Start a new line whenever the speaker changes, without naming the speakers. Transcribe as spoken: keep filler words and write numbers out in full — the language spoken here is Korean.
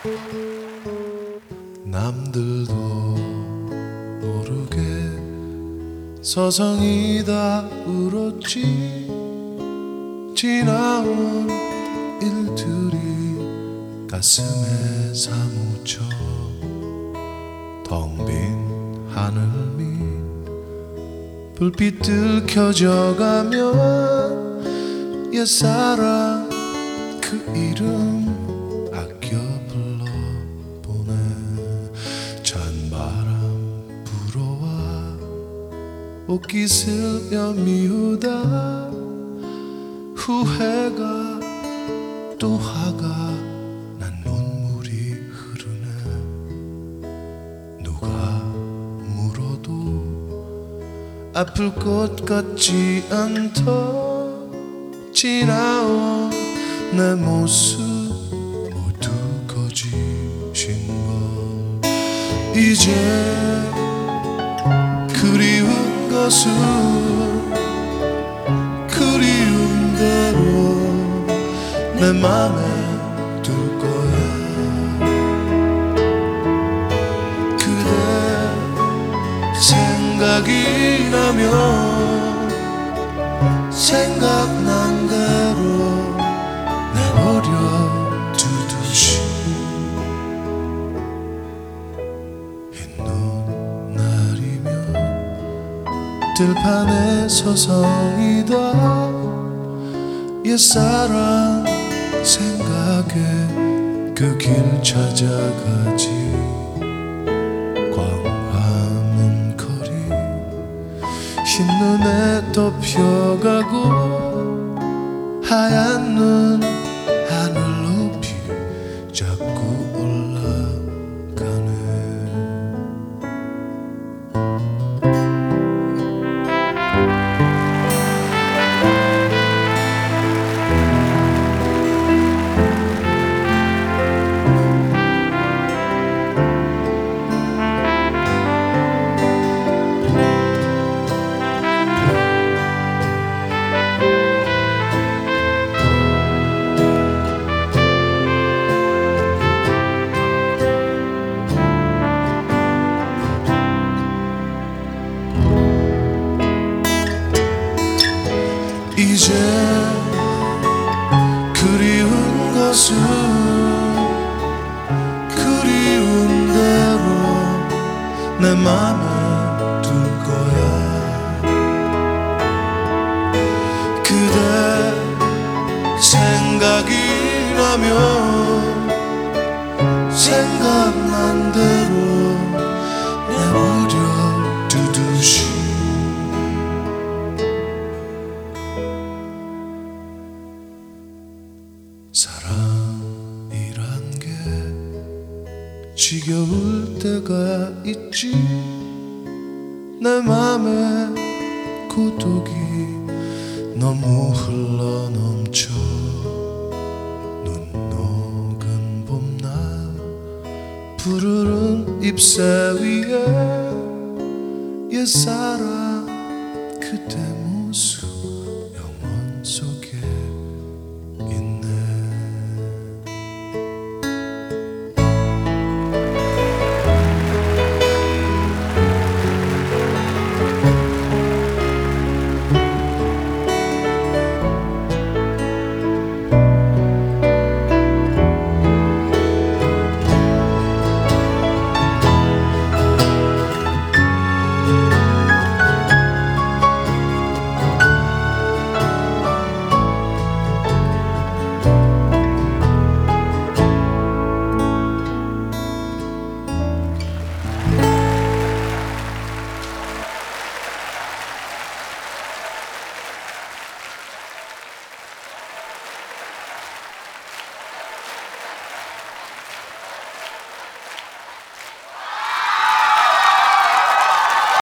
남들도 모르게 서성이다 울었지. 지나온 일들이 가슴에 사무쳐 텅 빈 하늘 밑 불빛들 켜져가면 옛사랑 그 이름 아껴 불러보네. 찬바람 불어와 옷깃을 여미우다 후회가 또 화가 난 눈물이 흐르네. 누가 물어도 아플 것 같지 않다. 지나온 내 모습 모두 거짓인 걸. 이제 그리운 것은 그리운 대로 내 맘에 둘 거야. 그대 생각이 나면 생각난 대로 내버려 두듯이 흰눈 날이면 들판에 서성이다 옛사랑 생각에 그 길 찾아가지. 광화문 거리 흰눈에 덮여가고 하얀 눈 하늘 높이 자꾸 올라가네. 이제 그리운 것은 그리운 대로 내 맘에 둘 거야. 그대 생각이 나면 생각난 대로 내버려 두듯이 사랑이란 게 지겨울 때가 있지. 내 맘에 고독이 너무 흘러넘쳐 눈 녹은 봄날 푸르른 잎새 위에 옛사랑